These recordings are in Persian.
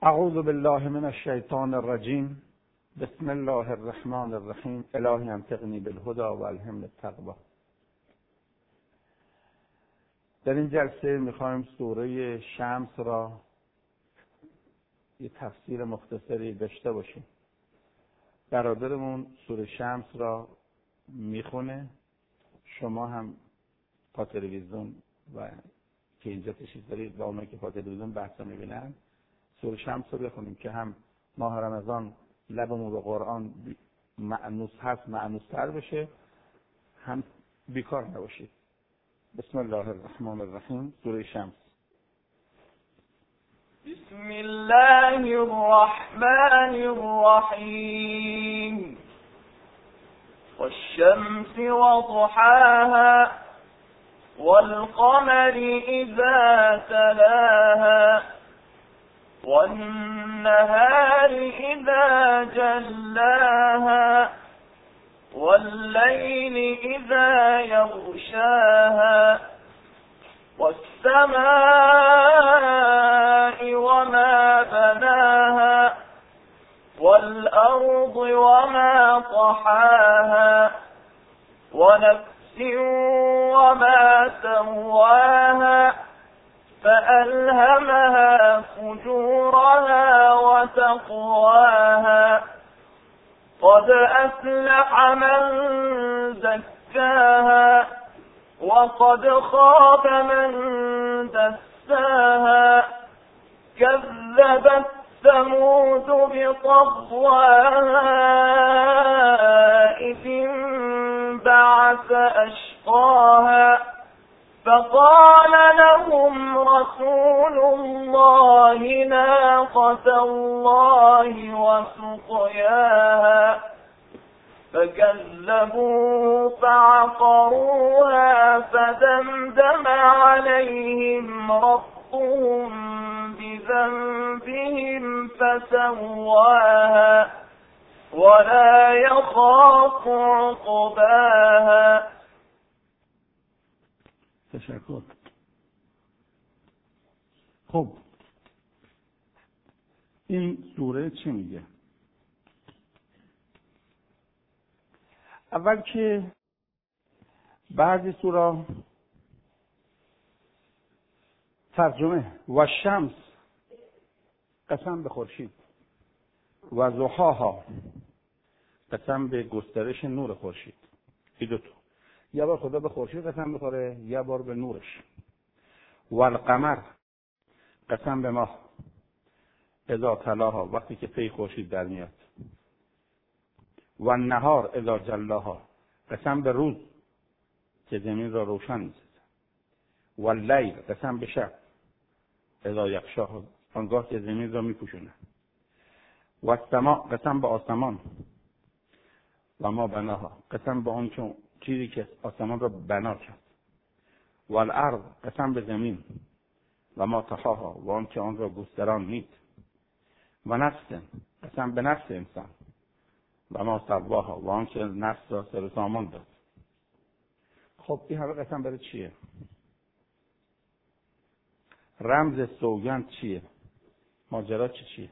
اعوذ بالله من الشیطان الرجیم. بسم الله الرحمن الرحیم. الهی انطقنی بالهدی و الهمنی التقوی. در این جلسه میخوایم سوره شمس را یه تفسیر مختصری داشته باشیم. برادرمون سوره شمس را میخونه، شما هم پا تلویزیون و که اینجا تشریف دارید و اونایی که پا تلویزیون بحث میبینن سوره شمس رو بخونیم که هم ماه رمضان لبمون به قرآن مأنوس هست، مأنوس‌تر بشه، هم بیکار نباشید. بسم الله الرحمن الرحیم. سوره شمس. بسم الله الرحمن الرحیم. والشمس وضحاها والقمر اذا تلاها والنهار اذا جلاها والليل اذا يغشاها والسماء وما بناها والأرض وما طحاها ونفس وما سواها فألهمها فجورها وتقواها قد أفلح من زكاها وقد خاب من دساها كذبت ثمود بطغواها إذ انبعث أشقاها فقال لهم رسول الله ناقة الله وسقياها فكذبوه فعقروها فدمدم عليهم ربهم بذنبهم فسواها ولا يخاف عقباها. تشکر. خب این سوره چی میگه؟ اول که بعضی سوره ترجمه و شمس قسم به خورشید و ضحاها قسم به گسترش نور خورشید. این دو تا، یه بار خدا به خورشید قسم میخوره، یه بار به نورش. و القمر قسم به ماه اذا تلاها وقتی که پی خورشید در میاد. و النهار اذا جلاها قسم به روز که زمین را روشن می‌سازد. و اللیل قسم به شب اذا یغشاها آنگاه که زمین را میپوشاند. و السماء قسم به آسمان و ما بناها قسم به آن چیزی که آسمان را بنا کرد. و الارض قسم به زمین و ما طحاها و آن که آن را گستران نید. و نفس قسم به نفس انسان و ما سواها و آن که نفس را سر و سامان داد. خب این همه قسم برای چیه؟ رمز سوگند چیه؟ ماجرا چیه؟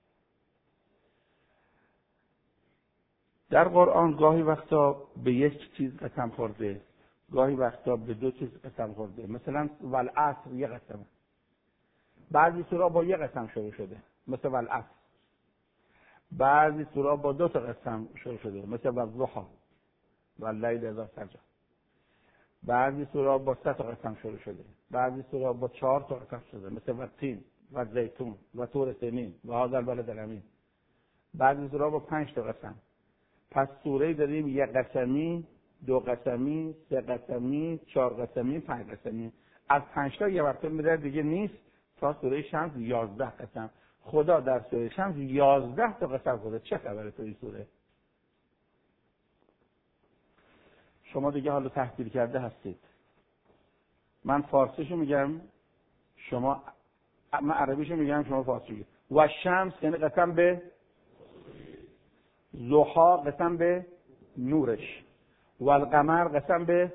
در قرآن گاهی وقتا به یک چیز قسم خورده، گاهی وقتا به دو چیز قسم خورده. مثلا والعصر یه قسمه. بعضی سورا با یه قسم شروع شده مثل والعصر. بعضی سورا با دو تا قسم شروع شده مثل والضحی واللیل اذا سجی. بعضی سورا با 3 تا قسم شروع شده، بعضی سورا با 4 تا قسم شده مثل والتین و زیتون و طور سینین و هذا البلد الامین. بعضی سورا با 5 تا قسم. پس سوره داریم 1 قسمی، 2 قسمی، 3 قسمی، 4 قسمی، 5 قسمی. از 5 تا یه وقت میره دیگه نیست تا سوره شمس 11 قسم. خدا در سوره شمس 11 تا قسم خورده. چه خبره تو این سوره؟ شما دیگه حالا تحصیل کرده هستید. من فارسیشو میگم، من عربیشو میگم، شما فارسی میگید. و شمس یعنی قسم به ضحا، قسم به نورش. و القمر قسم به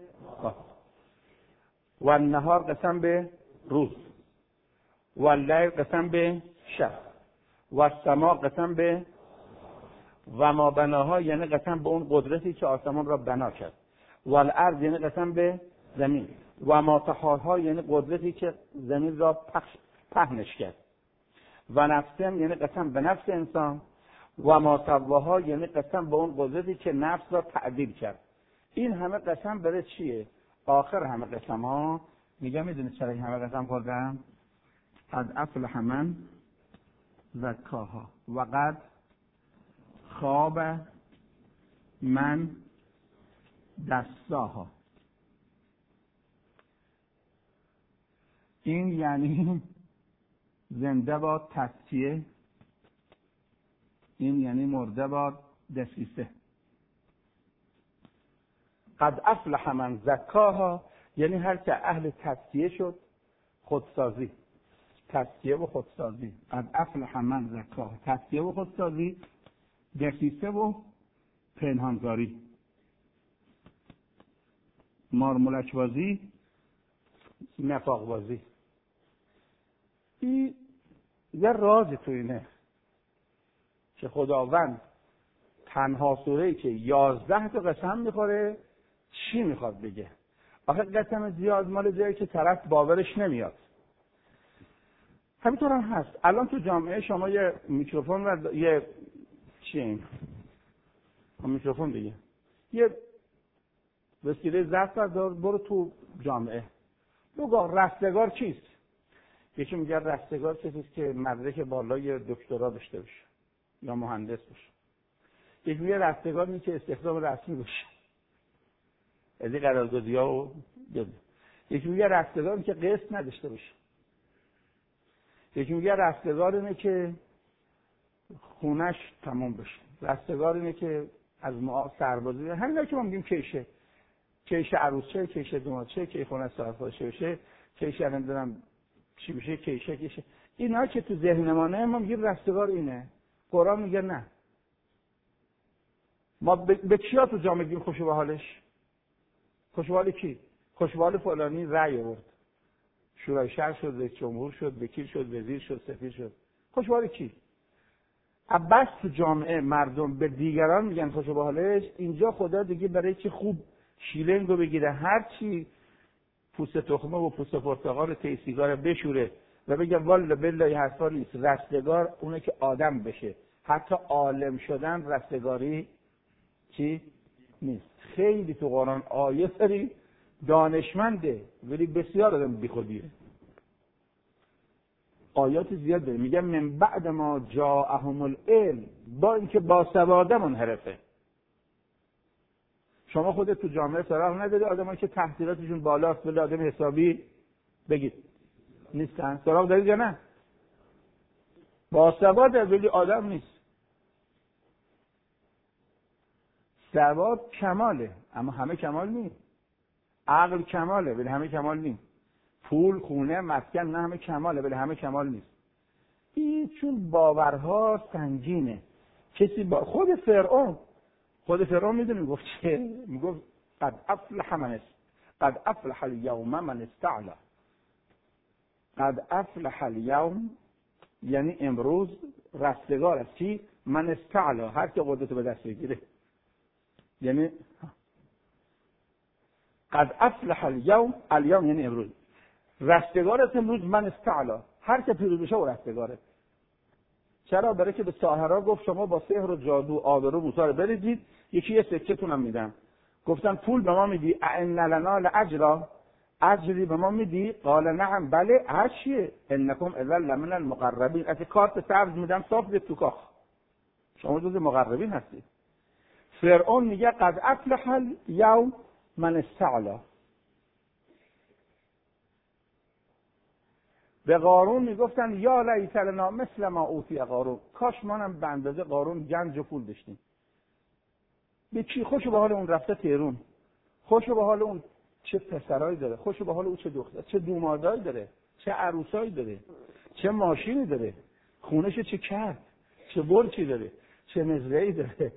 و النهار قسم به روز. و اللیل قسم به شب. و سما قسم به و ما بناها یعنی قسم به اون قدرتی که آسمان را بنا کرد. و الارض یعنی قسم به زمین. و ما طحاها یعنی قدرتی که زمین را پهنش کرد. و نفسم یعنی قسم به نفس انسان. و ما سواها یعنی قسم به اون قدرتی که نفس را تعدیل کرد. این همه قسم برای چیه؟ آخر همه قسم ها میگم میدونید چرا این همه قسم خوردم؟ قد افلح من زکاها و قد خاب من دساها. این یعنی زنده باد تزکیه، این یعنی مرده باد دسیسه. قد افلح من زکاها یعنی هر که اهل تزکیه شد، خودسازی، تزکیه و خودسازی. قد افلح من زکاها، تزکیه و خودسازی، دسیسه و پنهانکاری، مارمولک بازی، نفاق بازی. این یه راز تو اینه که خداوند تنها سوره‌ای که 11 تا قسم میخوره چی میخواد بگه؟ آخه قسم زیاد مال جایی که طرف باورش نمیاد. همینطور هم هست. الان تو جامعه شما یه میکروفون و یه چی این؟ میکروفون دیگه. یه وسیله ضبط بردار برو تو جامعه. بگو رستگار چیست؟ یکی میگه رستگار کسیست که مدرک بالای دکترا داشته باشه یا مهندس باشه. یکی میگه رستگار نیست که استخدام رسمی باشه. از این قراردادی‌ها و یکی میگه رستگار اینه که قسط نداشته باشه. یکی میگه رستگار اینه که خونش تمام بشه. رستگار اینه که از معاش سربازی. همینا که ما میگیم کیشه. کیشه عروسچه، کیشه دامادچه، کی خونه صاحب‌خونه بشه، کیشه نمیدونم چی بشه، کیشه. اینا که تو ذهن ما میگیم رستگار اینه. قرآن میگه نه. ما به کیا تو جامعه میگیم خوشو به حالش؟ خوشو به حال کی؟ خوشو به حال فلانی رأی آورد. شورای شهر شد، رئیس جمهور شد، وکیل شد، وزیر شد، سفیر شد. خوشو به حال کی؟ عباس تو جامعه مردم به دیگران میگن خوشو به حالش. اینجا خدا دیگه برای چی خوب شیلنگو بگیره، هر چی پوست تخمه و پوست پرتقال و تی سیگار بشوره و بگه والا بالله حرفا نیست. رستگار اونه که آدم بشه. حتی عالم شدن رستگاری چی نیست. خیلی تو قرآن آیه داری دانشمنده ولی بسیار آدم بیخودیه. آیات زیاد داره. میگه من بعد ما جاءهم العلم، با اینکه باسواده منحرفه. شما خودت تو جامعه سراغ نداری آدمایی که تحصیلاتشون بالاست ولی آدم حسابی بگید نیستن؟ سراغ دارید یا نه؟ باسواده ولی آدم نیست. سواد کماله اما همه کمال نیست. عقل کماله ولی همه کمال نیست. پول، خونه، مسکن نه همه کماله ولی همه کمال نیست. این چون باورها سنگینه. کسی با خود فرعون میدونی گفت چه؟ میگفت قد افلح اليوم من استعلا. قد افلح اليوم یعنی امروز رستگار است. چی؟ من استعلا، هر که قدرت به دست بگیره. یعنی قد افلح اليوم یعنی امروز. رستگار است امروز من استعلا، هر که پیروز بشه و رستگاره. چرا؟ برای که به ساحرها گفت شما با سحر و جادو آبرو موسی رو بریزید، یکی یه سکه‌تون هم میدم. گفتن پول به ما میدی؟ ان لنا لاجرا، اجری به ما میدی؟ قال نعم، بله. هرچیه؟ انکم اذا لمن المقربین. از کارت سبز میدم صاف به تو کاخ، شما جز مقربین هستید. فرعون میگه قد افلح الیوم من استعلا. به قارون میگفتن یا لیت لنا مثل ما اوتی قارون، کاش مانم به اندازه قارون گنج و پول داشتیم. به چی؟ خوشو به حال اون رفته تهرون، خوشو به حال اون چه پسرایی داره، خوشو به حال اون چه دختر، چه دومادایی داره، چه عروسایی داره، چه ماشینی داره، خونش چه کرد، چه برچی داره، چه مزرعه‌ای داره.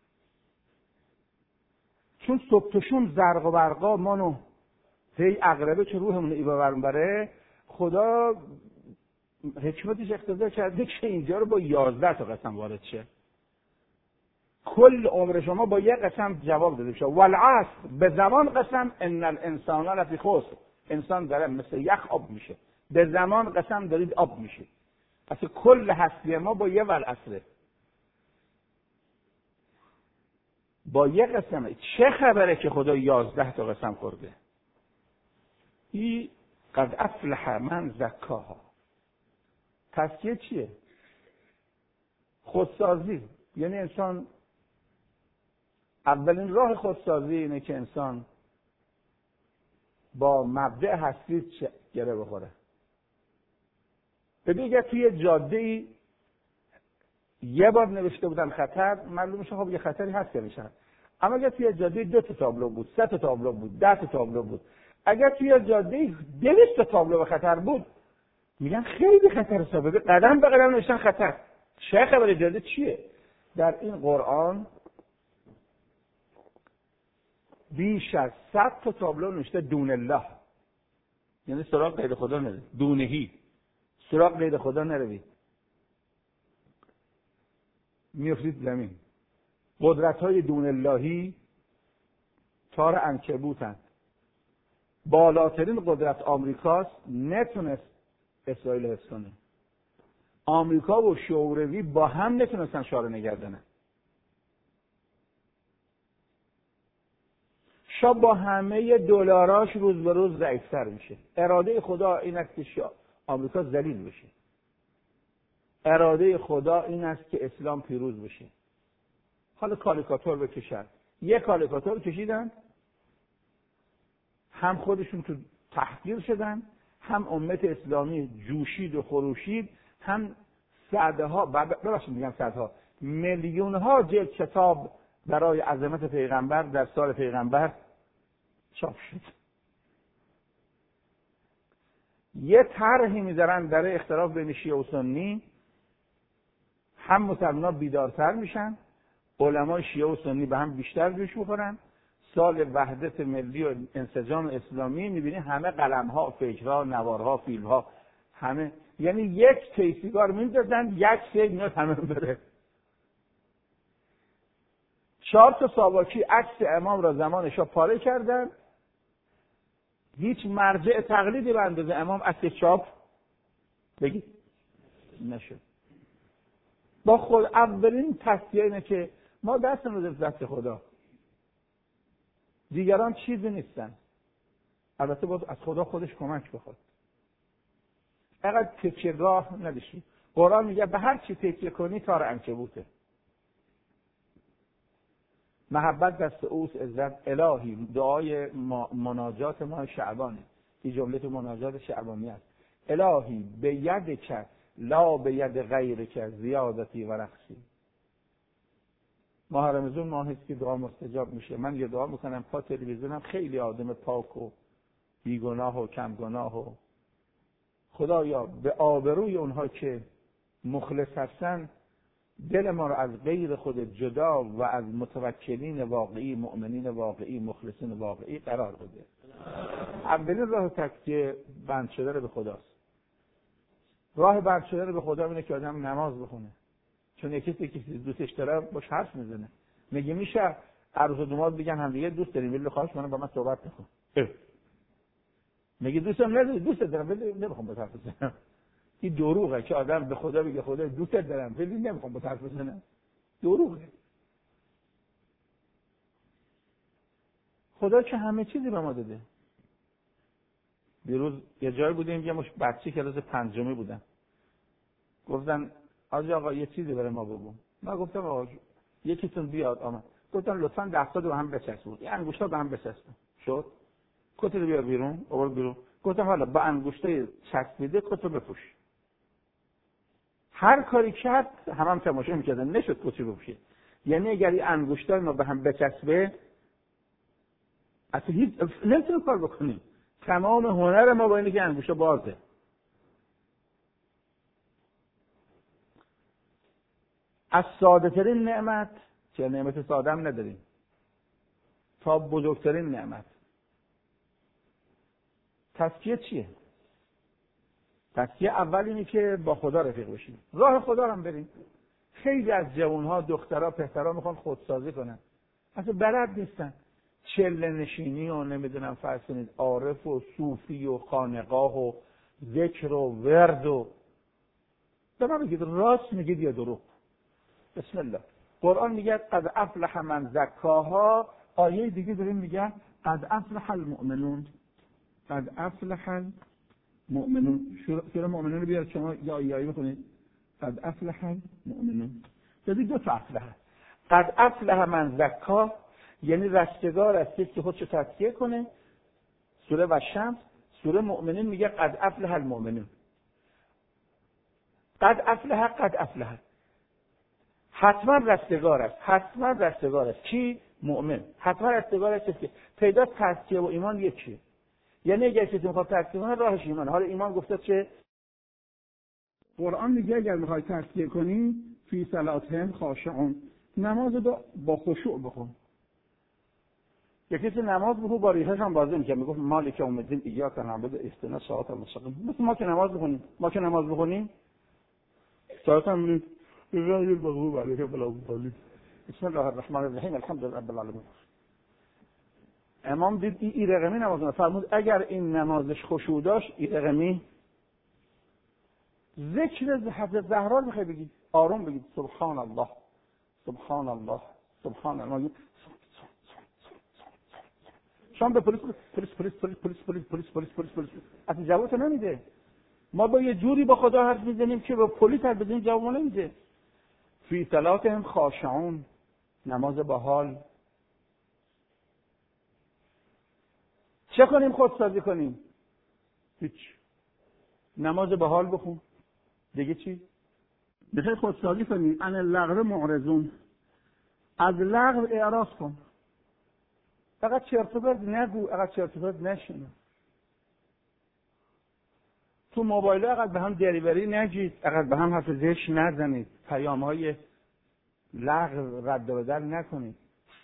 چون صبحشون زرق و برقا مانو هی عقربه چه روحمون ایبا برون بره. خدا حکمتش اقتضا کرده که اینجا رو با 11 تا قسم وارد شه. کل عمر شما با یک قسم جواب داده بشه. والعصر، به زمان قسم، ان الانسان لفی خسر، انسان داره مثل یخ آب میشه. به زمان قسم دارید آب میشه. اصلا کل هستی ما با یه والعصره، با یه قسمه. چه خبره که خدا 11 تا قسم خورده؟ این قد افلح من زکاها. تزکیه چیه؟ خودسازی. یعنی انسان اولین راه خودسازی اینه که انسان با مبدأ هستی گره بخوره. ببین توی جاده‌ای یه بار نوشته بودن خطر، معلوم میشه خب یه خطری هست که میشه. اما اگر توی جاده 2 تا تابلو بود، 3 تا تابلو بود، 10 تا تابلو بود، اگر توی جاده 200 تا تابلو به خطر بود، میگن خیلی خطر ثابته، قدم به قدم نوشتن خطر. چه خبر جاده چیه؟ در این قرآن بیش از 100 تا تابلو نوشته دون الله، یعنی سراغ غیر خدا نروید، دونهی، سراغ غیر خدا نروید، میافتید زمین. قدرت‌های دون اللهی تار عنکبوتن. بالاترین قدرت آمریکاست، نتونست اسرائیل حفظ کنه. آمریکا و شوروی با هم نتونستن شاه رو نگه دارن. شاه با همه دلاراش روز به روز ضعیف‌تر میشه. اراده خدا این است که آمریکا ذلیل بشه. اراده خدا این است که اسلام پیروز بشه. حالا کاریکاتور بکشن. یک کاریکاتور کشیدن، هم خودشون تو تحقیر شدن، هم امت اسلامی جوشید و خروشید، هم صدها، ببخشید میگم صدها، میلیون ها جلد کتاب برای عظمت پیغمبر در سال پیغمبر چاپ شد. یه طرحی میذارن برای اختلاف بین شیعه و سنی، هم مسلمان‌ها بیدارتر میشن، علمای شیعه و سنی به هم بیشتر جوش میخورن. سال وحدت ملی و انسجام اسلامی میبینی همه قلم‌ها، فکرها، نوارها، فیلم‌ها، همه، یعنی یک کیسیگار میندازن، یک سیگ میاد همه بره. 4 تا ساواکی عکس امام را زمان شاه پاره کردن، هیچ مرجع تقلیدی به اندازه امام عکس چاپ بگید نشد. با خود اولین تصفیه اینه که ما دست رو دست خدا، دیگران چیزی نیستن. البته باید از خدا خودش کمک بخواد. اگر تکیه راه نداشتی، قرآن میگه به هر چی تکیه کنی تار عنکبوته. محبت دست اوست، عزت الهی. دعای مناجات ما شعبانه، این جمله تو مناجات شعبانی است. الهی به ید که لا به ید غیر که زیادتی و رقصی. ماه رمضان ماهی است که دعا مستجاب میشه. من یه دعا میکنم پا تلویزیونم، خیلی آدم پاک و بیگناه و کم گناه و خدایا به آبروی اونها که مخلص هستن دل ما رو از غیر خود جدا و از متوکلین واقعی، مؤمنین واقعی، مخلصین واقعی قرار بده. اولین راه تکیه بند شده رو به خداست. راه بند شده رو به خدا اینه که آدم نماز بخونه. چون یکی کسی دوستش داره باش حرف میزنه، میگه میشه عروس و داماد بگن هم دیگه دوست داریم، ولی خواهش کنم با من صحبت نکن. میگه دوستم نداری، دوست دارم ولی نمیخوام با حرف بزنم. این دروغه که آدم به خدا بگه خدا دوست دارم ولی نمیخوام با حرف بزنم. دروغه. خدا که همه چیزی به ما داده. دیروز یه جای بودیم، یه مش بچه کلاس 5 بودن، گفتن آقا یه چیزی برای ما بگو. من گفتم آقا یکیتون بیاد. آمد گفتن لطفاً دستا رو هم بچسبون، این انگشتا به هم بچسبون. شد کت رو بیار بیرون، آورد بیرون. گفتم حالا با انگشتای چسبیده کت رو بپوش. هر کاری کرد هم تماشا می‌کردن، نشد کتی بپوشه. یعنی اگر این انگشتای ما به هم بچسبه اصلا هیچ نمیتونیم کار بکنیم. تمام هنر ما با اینه که انگشتا بازه. از ساده ترین نعمت، که نعمت ساده هم نداریم، تا بزرگترین نعمت. تزکیه چیه؟ تزکیه اول اینه که با خدا رفیق بشیم، راه خدا رو هم بریم. خیلی از جوان‌ها، دخترها، پسرها میخوان خودسازی کنن، اصلا بلد نیستن. چله نشینی و نمیدونم فرض کنید عارف و صوفی و خانقاه و ذکر و ورد و به من بگید راست میگید یا دروغ؟ بسم الله. قرآن میگه قد افلح من زکاها، آیه دیگه داریم میگه قد افلح المؤمنون. قد افلح المؤمنون. سوره مؤمنون رو بیار شما یا آیه بخونید. قد افلح المؤمنون. یعنی دو تا افلح. قد افلح من زکا یعنی رستگار است که خودشو تزکیه کنه. سوره و شمس. سوره مؤمنین میگه قد افلح المؤمنون. قد افلح حتما رستگار است، حتما رستگار است. کی؟ مؤمن. حتما رستگار است که پیدا تزکیه و ایمان یکیه. یعنی اگر کسی میخواد تزکیه کنه راهش ایمان. حالا ایمان گفته چه؟ قرآن میگه اگر میخوای تزکیه کنی فی صلاتهم خاشعون، نماز با خشوع بخون. یکی که نماز بخون با ریشش هم بازی میکنه، میگفت مالک یوم الدین ایاک نعبد اهدنا الصراط المستقیم. مثل ما که نماز بخونیم، صراط هم غیر المغضوب علیهم ولا الضالین. بسم الله الرحمن الرحیم الحمد لله رب العالمین. امام دید این رقمی نماز فرمود اگر این نمازش خشوع داشت این رقمی ذکر حضرت زهرا رو میخوای بگید آروم بگید سبحان الله سبحان الله سبحان الله. شام به پلیس اصلا جواب نمیده. ما با یه جوری با خدا حرف میزنیم که با پلیس حرف بزنیم جواب نمیده. فی صلاتهم خاشعون، نماز با حال. چه کنیم؟ خودسازی کنیم؟ هیچ. نماز با حال بخون. دیگه چی؟ بخیر خودسازی کنیم. عن اللغو معرضون، از لغو اعراض کن. فقط چرت و پرت نگو، فقط چرت و پرت نشنو. تو موبایل فقط به هم دریوری نگید، فقط به هم حرف زشت نزنید، پیام‌های لغو رد و بدل نکنید.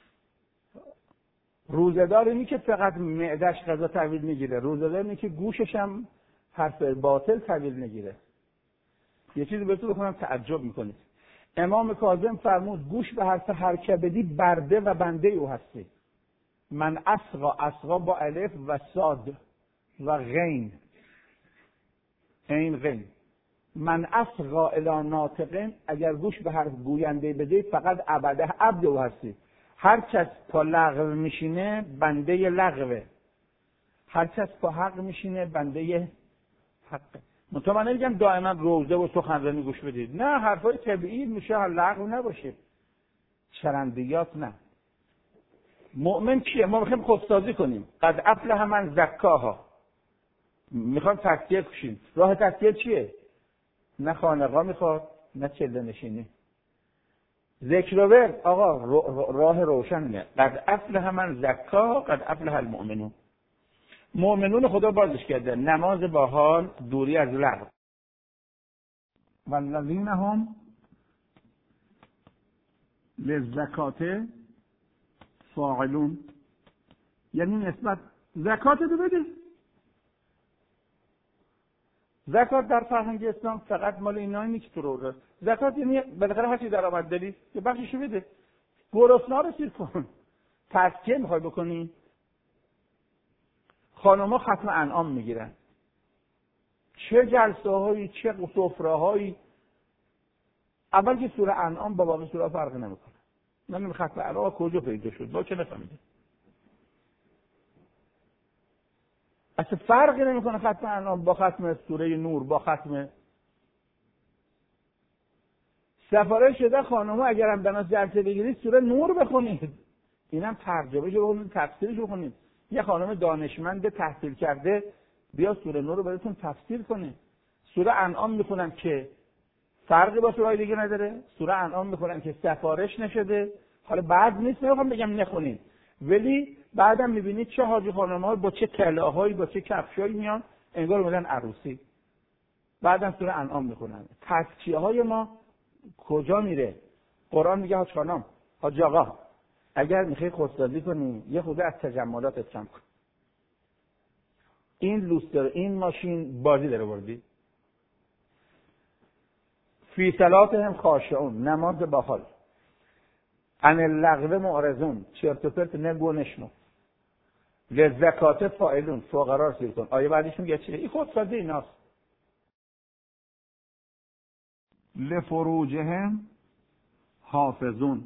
روزه‌دار اینی که فقط معده‌اش غذا تحویل میگیره، روزه‌دار اینی که گوشش هم حرف باطل تحویل میگیره. یه چیزی بهتون بخونم تعجب میکنید. امام کاظم فرمود گوش به حرف هر که بدی برده و بنده او هستی. من اسقا با الف و صاد و غین، این غین. من اسقا الی ناطقین، اگر گوش به حرف گوینده بدی فقط عبد او هستی. هر کس پا لغو میشینه بنده لغوه، هر کس پا حق میشینه بنده حقه. من نمیگم دائما روزه و سخنرانی گوش بدید، نه، حرفای طبیعی میشه لغو نباشه، چرندیات نه. مؤمن کیه؟ ما میخوایم خودسازی کنیم. قد افلح من زکاها، میخوام تزکیه کنیم. راه تزکیه چیه؟ نه خانقاه میخواد، نه چله نشینی. ذکر و ورد آقا راه روشنه. قد افلح من زکاها قد افلح المؤمنون. مؤمنون خدا بازش کرده. نماز با حال، دوری از لغو. والذین هم للزکات فاعلون، یعنی نسبت زکات رو بده. زکات در فرهنگ اسلام فقط مال اینایی نیست که تو رو زکات یعنی بالاخره هر چی درآمد داری یه بخشیشو بده. گرسنه رو سیر کن. تزکیه میخوای بکنی؟ خانم‌ها ختم انعام میگیرن. چه جلسه هایی، چه سفره هایی. اول که سوره انعام با باقی سوره فرق نمیکنه. من ختم انعام کجا پیدا شد؟ با چه نفهمیدم؟ اصلا فرقی نمیکنه ختم انعام با ختم سوره نور، با ختم سفاره شده. خانم‌ها اگر هم بنا جلسه بگیرید سوره نور بخونید. اینم ترجمه‌اش رو بخونید، تفسیرش رو بخونید. یه خانم دانشمند تحصیل کرده بیا سوره نور رو براتون تفسیر کنه. سوره انعام میخونن که فرقی با سوره‌های دیگه نداره. سوره انعام میخونن که سفارش نشده. حالا بعد نیست نمیخوام بگم نخونید، ولی بعدم میبینید چه حاجی خانم‌ها با چه طلاهایی با چه کفشایی میان انگار اومدن عروسی. بعدم سوره انعام میخونن. تزکیه‌های ما کجا میره؟ قرآن میگه حاج خانم، حاج آقا، اگر میخوای خودسازی کنی یه خود از تجملاتت کم کن. این لوستر، این ماشین بازی داره بردی، فی صلاتهم خاشعون، نماز باحال. عن اللغو معرضون، چرت و پرت نگو نشنو. لزکات فاعلون، فقرا رو سیر کن. آیه بعدیش میگه چیه؟ این خودسازی ایناست. لفروجهم حافظون.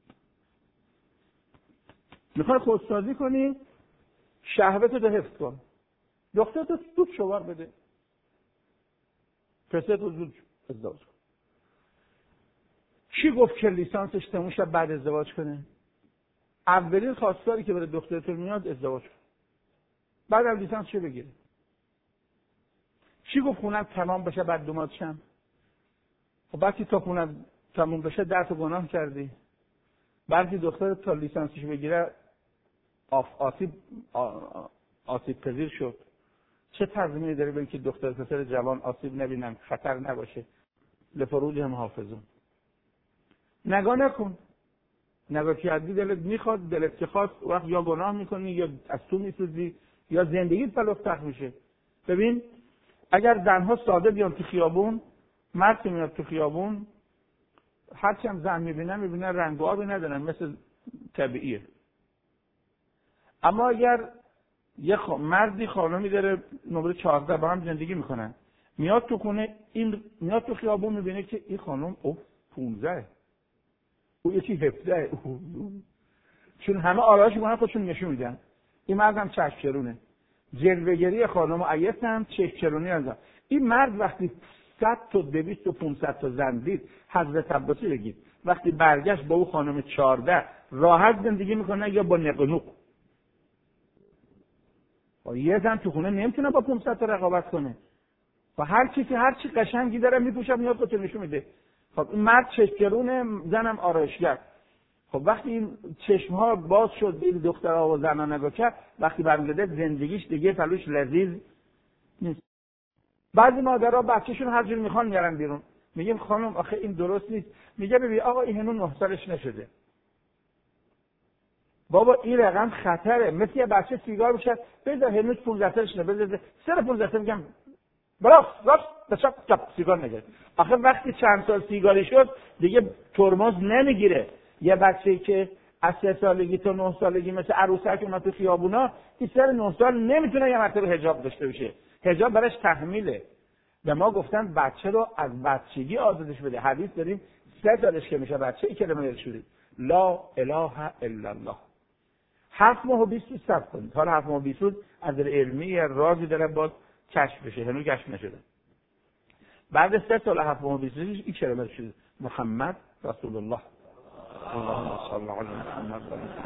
میخوای خودسازی کنی، شهوتتو حفظ کن. دخترتو زود شوهر بده، پسرتو زود ازدواج کن. کی گفت که لیسانسش تموم شد بعد ازدواج کنه؟ اولین خواستاری که برای دخترتون میاد ازدواج کن، بعد از لیسانس چه بگیره؟ کی گفت خونم تمام بشه بعد دومات شم؟ خب وقتی تا خونم تموم بشه 10 تا گناه کردی. بعضی دختر تا لیسانسش بگیره آسیب پذیر شد. چه تضمینی داره به اینکه دختر پسر جوان آسیب نبینن، خطر نباشه؟ لفروجهم حافظون. نگاه نکن. نگاه کردی دلت میخواد، دلت که خواست، وقت یا گناه میکنی یا از تو میسوزی یا زندگیت فلوفتخ میشه. ببین اگر زنها ساده بیان تو خیابون، مرد که میاد تو خیابون هرچی هم زن میبینن رنگ و آبی ندارن، مثل طبیعیه. اما اگر یه مردی خانمی داره نمره 14 با هم زندگی میکنن، میاد تو خونه، این میاد تو خیابون میبینه که این خانم 15 او یکی 17 چون همه آرایش میکنن خودشون نشون میدن. این مرد هم چشمچرونه، جلوه‌گری خانم عیس هم چشمچرونی ازم. این مرد وقتی 100 تا 200 تا 500 تا زن دید، حضرت عباسی بگید وقتی برگشت با او خانم 14 راحت زندگی میکنه یا با نقنوق؟ یه زن تو خونه نمیتونه با 500 تا رقابت کنه. و هر چی قشنگی داره میپوشه میاد خودش نشون میده. خب این مرد چشمچرونه، زنم آرایشگر. خب وقتی این چشمها باز شد به این دخترها و زنها نگاه کرد، وقتی برمیگرده زندگیش دیگه پلوش لذیذ نیست. بعضی مادرها بچه‌شون هر جور میخوان میارن بیرون، میگیم خانم آخه این درست نیست. میگه ببین آقا این هنوز 9 سالش نشده. بابا این رقم خطره. مثل یه بچه سیگار بشه بذار هنوز 15 سالش نه، بذار سر 15 سال میگم راست چپ سیگار نگیر. آخه وقتی چند سال سیگاری شد دیگه ترمز نمیگیره. یه بچه‌ای که از 3 سالگی تا 9 سالگی مثل عروسک اومد تو خیابونا، این سر 9 سال نمیتونه یه مرتبه حجاب داشته باشه. حجاب براش تحمیله. به ما گفتن بچه رو از بچگی آزادش بده. حدیث داریم 3 سالش که میشه بچه، این کلمه ارشدی لا اله الا الله. 7 ماه و 20 روز صبر کنید. حالا 7 ماه و 20 روز از علمی رازی داره باز کشف بشه، هنوز کشف نشده. بعد 3 سال 7 ماه و 20 روز این کلمه ارشدی محمد رسول الله. اللهم صل علی محمد.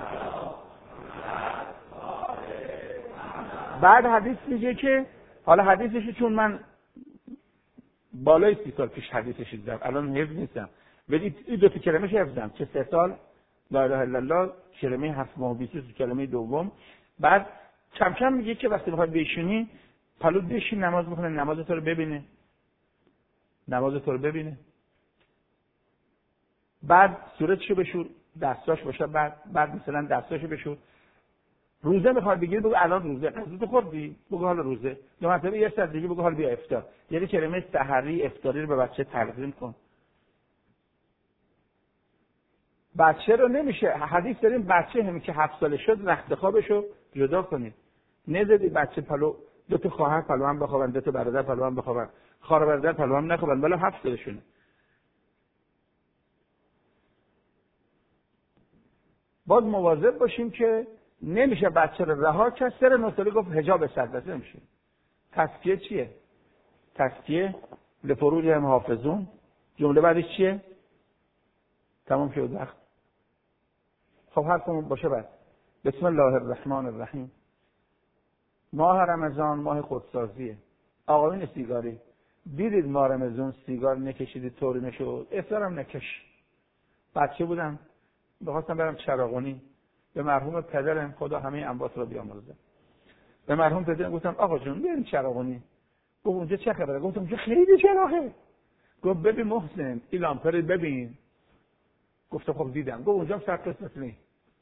بعد حدیث میگه که حالا حدیثش چون من بالای 30 سال پیش حدیثش دیدم، الان حفظ نیستم، ولی این دو تا کلمه حفظم که 3 سال لا اله الا الله، کلمه 7 ماه و 20 روز کلمه دوم. بعد کم کم میگه که وقتی بخواد بشینی پلو بشین نماز بخونه، نماز تو رو ببینه. بعد صورتشو بشور، دستاش باشه، بعد مثلا دستاشو بشور. روزه میخواد بگیری بگو الان روزه تو خوردی، بگو حالا روزه. دو مرتبه یه ساعت دیگه بگو حالا بیا افطار. یعنی کلمه سحری افطاری رو به بچه تلقین کن. بچه رو نمیشه، حدیث داریم بچه همین که 7 ساله شد رخت خوابشو جدا کنید. نذاری بچه پلو، 2 تا خواهر پلو هم بخوابن، 2 تا برادر پلو هم بخوابن، خواهر برادر پلو هم نخوابن، ولی 7 سالشونه. باز مواظب باشیم که نمیشه بچه رو رها کرد. سر 9 ساله گفت حجاب سربسته نمیشه. تزکیه چیه؟ تزکیه لفروجهم حافظون. جمله بعدش چیه؟ تمام شد وقت. خب حرفمون باشه بعد. بسم الله الرحمن الرحیم. ماه رمضان ماه خودسازیه. آقایون سیگاری، دیدید ماه رمضان سیگار نکشیدید طوری نشد؟ افطارم نکش. بچه بودم بخواستم برم چراغونی، به مرحوم پدرم خدا همه اموات رو بیامرزه، به مرحوم پدرم گفتم آقا جون بریم چراغونی. گفت اونجا چه خبره؟ گفتم اونجا خیلی چراغه. گفت ببین محسن این لامپه رو ببین. گفتم خب دیدم. گفت اونجا هم سرقسمت نیست.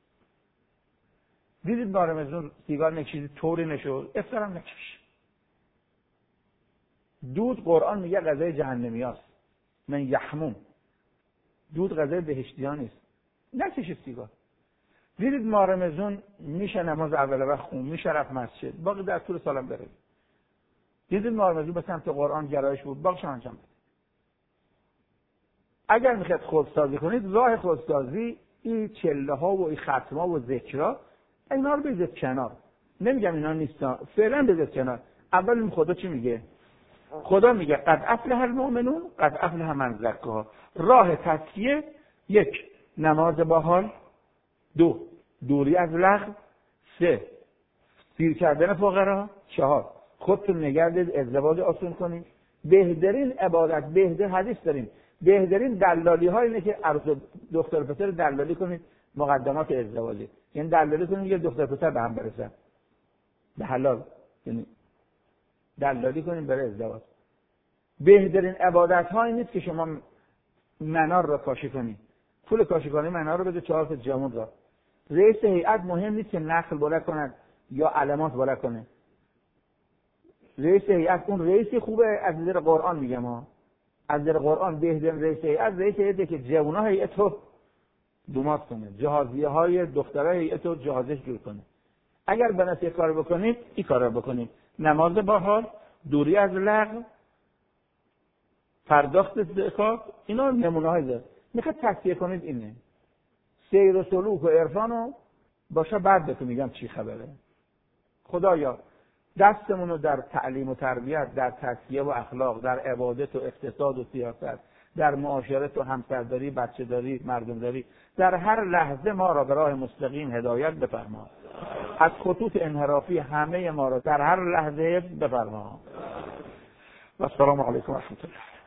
دیدید ماه رمضان سیگار نکشیدید طوری نشد؟ افطارم نکش. دود قرآن میگه غذای جهنمی هست. من یحموم. دود غذای بهشتیان نیست. نکشید سیگار. دیدید ماه رمضان میشه نماز اول وقت خون، میشه رفت مسجد، باقی در طول سالم بره. دیدید ماه رمضان به سمت قرآن گرایش بود، باقیش انجام بده. اگر میخواید خودسازی کنید، راه خودسازی این چله ها و این ختم‌ها و ذکرها، اینا رو بذارید کنار. نمیگم اینا نیستن، فعلا بذارید کنار. اول خدا چی میگه؟ خدا میگه قد افلح المؤمنون قد افلح من زکاها. راه تزکیه: 1. نماز با حال، 2. دوری از لغو، 3. سیر کردن فقرا، 4. خودتون نگه دارید ازدواج آسون کنید. بهترین عبادت، بهتر حدیث داریم، بهترین دلالی ها اینه که عروس دختر پسر دلالی کنید مقدمات ازدواجی. یعنی دلالی کنید یه دختر پسر به هم برسن به حلال، یعنی دلالی کنید برای ازدواج. بهترین عبادت ها این نیست که شما منار را کاشی کنید، پول کاشی کنید منار رو بده 4 تا جامون را. رئیس هیئت مهم نیست که نخل بلند کند یا علامات بلند کنه. رئیس هیئت اون رئیسی خوبه از نظر قرآن میگم ها، از نظر قرآن بهترین رئیس هیئت که جوونا هیئت رو دومات کنه، جهازیه های دخترای هیئت رو جهازش جور کنه. اگر بنفس کار بکنید این کار رو بکنید: نماز با حال، دوری از لغو، پرداخت زکات. اینا نمونه های داره. میخواد تصفیه کنید اینه. سیر و سلوک و عرفانو باشه بعد بهتون میگم چی خبره. خدایا دستمون رو در تعلیم و تربیت، در تصفیه و اخلاق، در عبادت و اقتصاد و سیاست، در معاشرت و همسرداری، بچه‌داری، مردمداری، در هر لحظه ما را به راه مستقیم هدایت بفرما. از خطوط انحرافی همه ما را در هر لحظه بفرما. و السلام علیکم و رحمت الله.